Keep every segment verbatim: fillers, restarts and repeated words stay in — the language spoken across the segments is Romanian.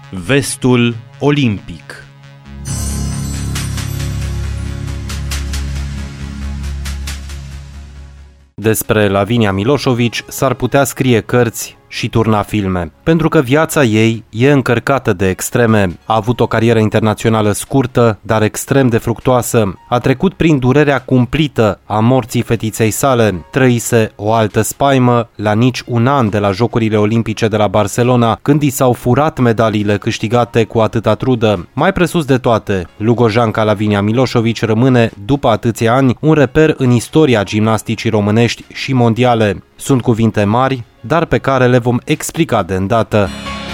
Vestul olimpic. Despre Lavinia Milošović s-ar putea scrie cărți și turna filme, pentru că viața ei e încărcată de extreme. A avut o carieră internațională scurtă, dar extrem de fructuoasă. A trecut prin durerea cumplită a morții fetiței sale, trăise o altă spaimă la nici un an de la Jocurile Olimpice de la Barcelona, când i s-au furat medaliile câștigate cu atâta trudă. Mai presus de toate, lugojanca Lavinia Milošović rămâne, după atâția ani, un reper în istoria gimnasticii românești și mondiale. Sunt cuvinte mari, dar pe care le vom explica de îndată.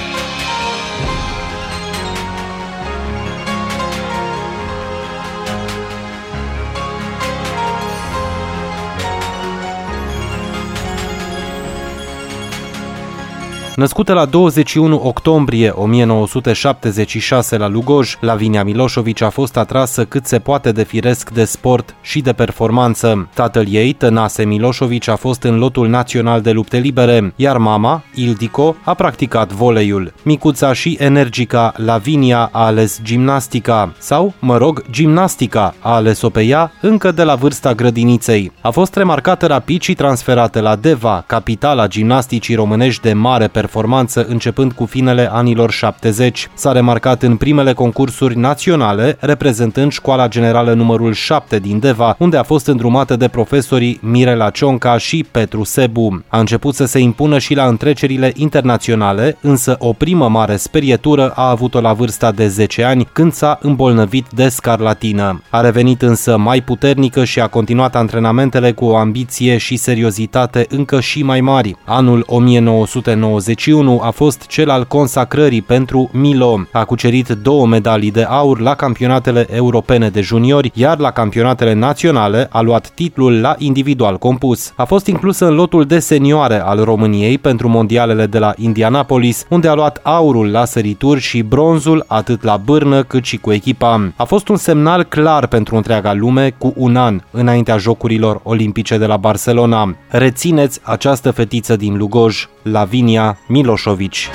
Născută la douăzeci și unu octombrie o mie nouă sute șaptezeci și șase la Lugoj, Lavinia Milošović a fost atrasă cât se poate de firesc de sport și de performanță. Tatăl ei, Tănase Milošović, a fost în lotul național de lupte libere, iar mama, Ildiko, a practicat voleiul. Micuța și energica Lavinia a ales gimnastica, sau, mă rog, gimnastica a ales-o pe ea încă de la vârsta grădiniței. A fost remarcată rapid și transferată la Deva, capitala gimnasticii românești de mare performanță. performanță începând cu finele anilor șaptezeci. S-a remarcat în primele concursuri naționale, reprezentând școala generală numărul șapte din Deva, unde a fost îndrumată de profesorii Mirela Cionca și Petru Sebu. A început să se impună și la întrecerile internaționale, însă o primă mare sperietură a avut-o la vârsta de zece ani, când s-a îmbolnăvit de scarlatină. A revenit însă mai puternică și a continuat antrenamentele cu o ambiție și seriozitate încă și mai mari. Anul o mie nouă sute nouăzeci și unu a fost cel al consacrării pentru Milo. A cucerit două medalii de aur la campionatele europene de juniori, iar la campionatele naționale a luat titlul la individual compus. A fost inclusă în lotul de senioare al României pentru mondialele de la Indianapolis, unde a luat aurul la sărituri și bronzul atât la bârnă cât și cu echipa. A fost un semnal clar pentru întreaga lume cu un an înaintea Jocurilor Olimpice de la Barcelona. Rețineți această fetiță din Lugoj, Lavinia Milošović.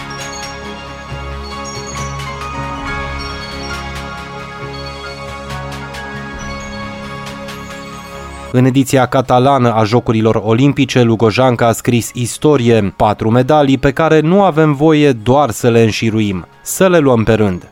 În ediția catalană a Jocurilor Olimpice, lugojanca a scris istorie, patru medalii pe care nu avem voie doar să le înșiruim, să le luăm pe rând.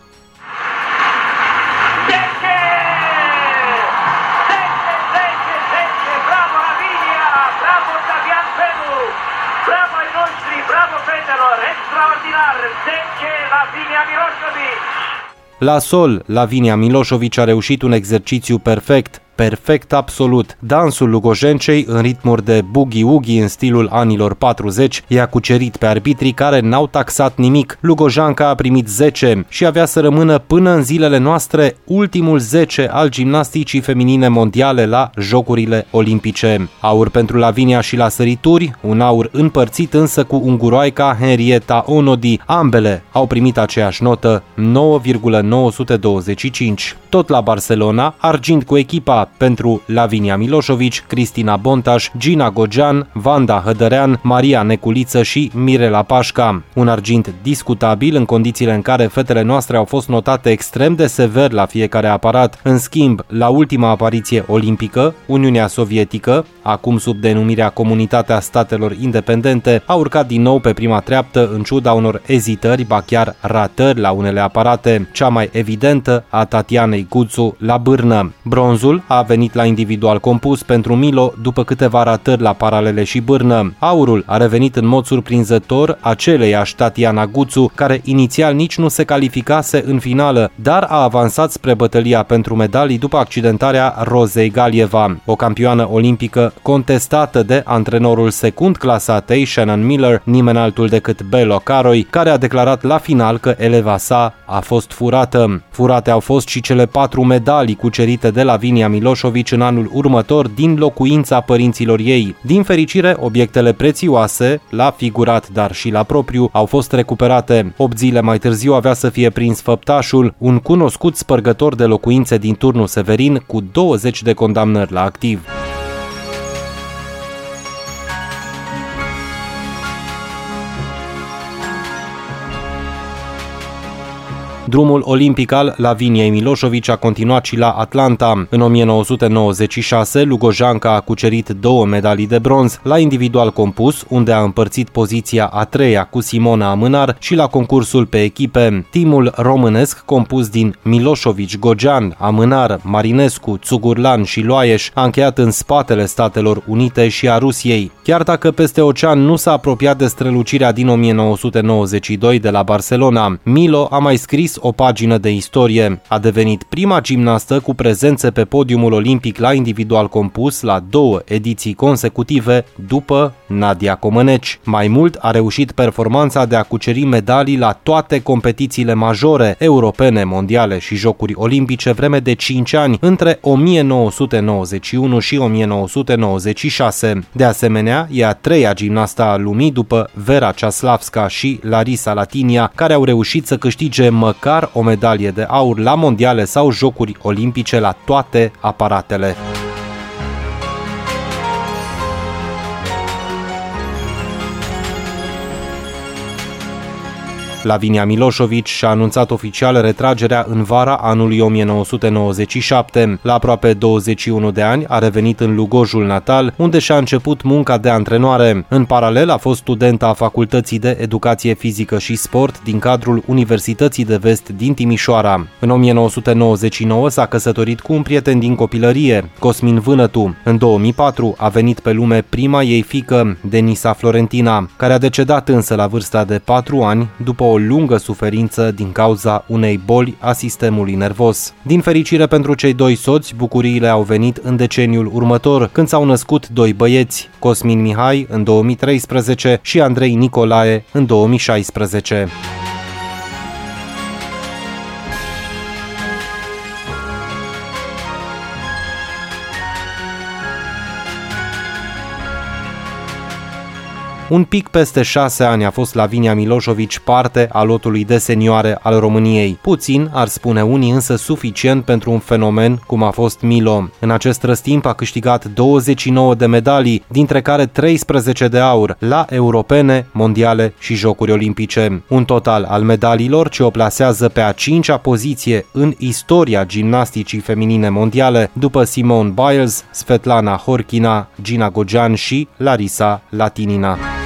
La sol, Lavinia Milošović a reușit un exercițiu perfect, perfect absolut. Dansul lugojencei, în ritmuri de boogie-woogie în stilul anilor patruzeci, i-a cucerit pe arbitrii care n-au taxat nimic. Lugojanca a primit zece și avea să rămână până în zilele noastre ultimul zece al gimnasticii feminine mondiale la Jocurile Olimpice. Aur pentru Lavinia și la sărituri, un aur împărțit însă cu unguroaica Henrietta Onodi. Ambele au primit aceeași notă, nouă virgulă nouă sute douăzeci și cinci. Tot la Barcelona, argint cu echipa pentru Lavinia Milošović, Cristina Bontaș, Gina Gogean, Vanda Hădărean, Maria Neculiță și Mirela Pașca. Un argint discutabil în condițiile în care fetele noastre au fost notate extrem de sever la fiecare aparat. În schimb, la ultima apariție olimpică, Uniunea Sovietică, acum sub denumirea Comunitatea Statelor Independente, a urcat din nou pe prima treaptă în ciuda unor ezitări, ba chiar ratări la unele aparate, cea mai evidentă a Tatianei Guțu la bârnă. Bronzul a venit la individual compus pentru Milo după câteva ratări la paralele și bârnă. Aurul a revenit în mod surprinzător aceleiași Tatiana Guțu, care inițial nici nu se calificase în finală, dar a avansat spre bătălia pentru medalii după accidentarea Rozei Galieva, o campioană olimpică contestată de antrenorul secund clasatei, Shannon Miller, nimeni altul decât Belo Caroi, care a declarat la final că eleva sa a fost furată. Furate au fost și cele patru medalii cucerite de Lavinia Milošović în anul următor din locuința părinților ei. Din fericire, obiectele prețioase, la figurat dar și la propriu, au fost recuperate. Opt zile mai târziu avea să fie prins făptașul, un cunoscut spărgător de locuințe din turnul Severin cu douăzeci de condamnări la activ. Drumul olimpic al Laviniei Milošović a continuat și la Atlanta. În o mie nouă sute nouăzeci și șase, lugojanca a cucerit două medalii de bronz la individual compus, unde a împărțit poziția a treia cu Simona Amânar, și la concursul pe echipe. Timul românesc, compus din Milošović, Gogean, Amânar, Marinescu, Țugurlan și Loaieș, a încheiat în spatele Statelor Unite și a Rusiei. Chiar dacă peste ocean nu s-a apropiat de strălucirea din o mie nouă sute nouăzeci și doi de la Barcelona, Milo a mai scris o pagină de istorie. A devenit prima gimnastă cu prezențe pe podiumul olimpic la individual compus la două ediții consecutive după Nadia Comăneci. Mai mult, a reușit performanța de a cuceri medalii la toate competițiile majore, europene, mondiale și jocuri olimpice vreme de cinci ani, între o mie nouă sute nouăzeci și unu și o mie nouă sute nouăzeci și șase. De asemenea, e a treia gimnastă a lumii după Vera Ceaslavska și Larisa Latinia, care au reușit să câștige măcar o medalie de aur la mondiale sau jocuri olimpice la toate aparatele. Lavinia Milošović și-a anunțat oficial retragerea în vara anului o mie nouă sute nouăzeci și șapte. La aproape douăzeci și unu de ani a revenit în Lugojul natal, unde și-a început munca de antrenoare. În paralel a fost studentă a Facultății de Educație Fizică și Sport din cadrul Universității de Vest din Timișoara. În o mie nouă sute nouăzeci și nouă s-a căsătorit cu un prieten din copilărie, Cosmin Vânătu. În două mii patru a venit pe lume prima ei fiică, Denisa Florentina, care a decedat însă la vârsta de patru ani după o lungă suferință din cauza unei boli a sistemului nervos. Din fericire pentru cei doi soți, bucuriile au venit în deceniul următor, când s-au născut doi băieți, Cosmin Mihai în două mii treisprezece și Andrei Nicolae în două mii șaisprezece. Un pic peste șase ani a fost Lavinia Milošović parte a lotului de senioare al României. Puțin, ar spune unii, însă suficient pentru un fenomen cum a fost Milo. În acest răstimp a câștigat douăzeci și nouă de medalii, dintre care treisprezece de aur, la europene, mondiale și jocuri olimpice. Un total al medaliilor ce o plasează pe a cincea poziție în istoria gimnasticii feminine mondiale, după Simone Biles, Svetlana Horkina, Gina Gogean și Larisa Latinina.